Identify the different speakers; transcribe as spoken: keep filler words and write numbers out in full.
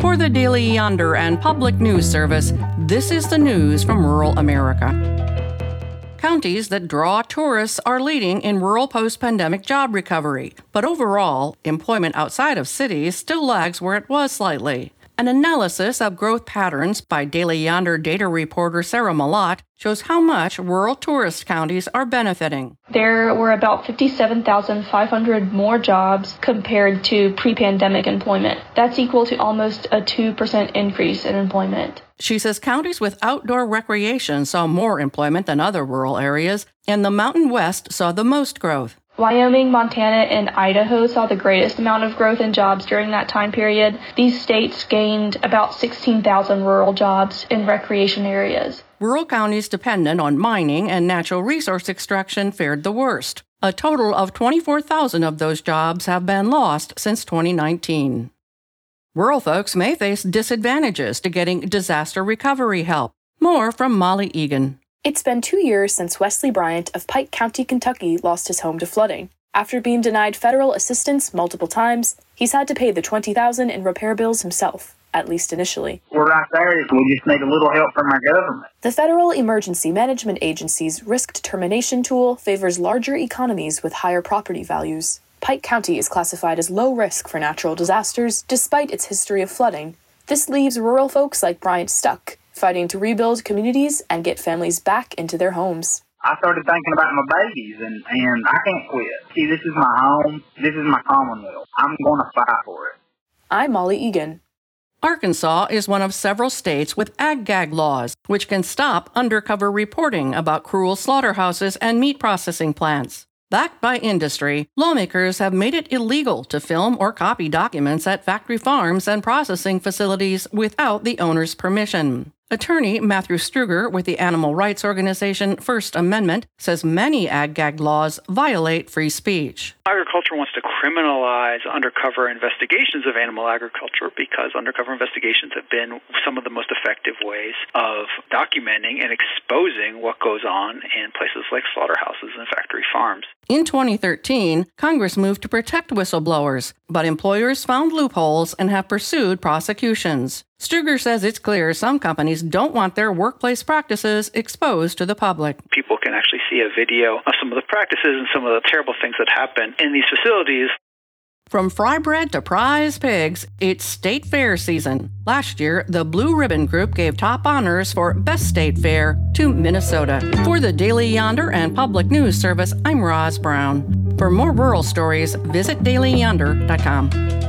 Speaker 1: For the Daily Yonder and Public News Service, this is the news from rural America. Counties that draw tourists are leading in rural post-pandemic job recovery, but overall, employment outside of cities still lags where it was slightly. An analysis of growth patterns by Daily Yonder data reporter Sarah Malott shows how much rural tourist counties are benefiting.
Speaker 2: There were about fifty-seven thousand five hundred more jobs compared to pre-pandemic employment. That's equal to almost a two percent increase in employment.
Speaker 1: She says counties with outdoor recreation saw more employment than other rural areas, and the Mountain West saw the most growth.
Speaker 2: Wyoming, Montana, and Idaho saw the greatest amount of growth in jobs during that time period. These states gained about sixteen thousand rural jobs in recreation areas.
Speaker 1: Rural counties dependent on mining and natural resource extraction fared the worst. A total of twenty-four thousand of those jobs have been lost since twenty nineteen. Rural folks may face disadvantages to getting disaster recovery help. More from Molly Egan.
Speaker 3: It's been two years since Wesley Bryant of Pike County, Kentucky, lost his home to flooding. After being denied federal assistance multiple times, he's had to pay the twenty thousand dollars in repair bills himself, at least initially.
Speaker 4: We're right there. We just need a little help from our government.
Speaker 3: The Federal Emergency Management Agency's risk determination tool favors larger economies with higher property values. Pike County is classified as low risk for natural disasters, despite its history of flooding. This leaves rural folks like Bryant stuck, fighting to rebuild communities and get families back into their homes.
Speaker 4: I started thinking about my babies, and, and I can't quit. See, this is my home. This is my commonwealth. I'm going to fight for it.
Speaker 3: I'm Molly Egan.
Speaker 1: Arkansas is one of several states with ag-gag laws, which can stop undercover reporting about cruel slaughterhouses and meat processing plants. Backed by industry, lawmakers have made it illegal to film or copy documents at factory farms and processing facilities without the owner's permission. Attorney Matthew Struger with the animal rights organization First Amendment says many ag-gag laws violate free speech.
Speaker 5: Agriculture wants to criminalize undercover investigations of animal agriculture because undercover investigations have been some of the most effective ways of documenting and exposing what goes on in places like slaughterhouses and factory farms.
Speaker 1: In twenty thirteen, Congress moved to protect whistleblowers, but employers found loopholes and have pursued prosecutions. Struger says it's clear some companies don't want their workplace practices exposed to the public.
Speaker 5: People can actually see a video of some of the practices and some of the terrible things that happen in these facilities.
Speaker 1: From fry bread to prize pigs, it's state fair season. Last year, the Blue Ribbon Group gave top honors for Best State Fair to Minnesota. For the Daily Yonder and Public News Service, I'm Roz Brown. For more rural stories, visit daily yonder dot com.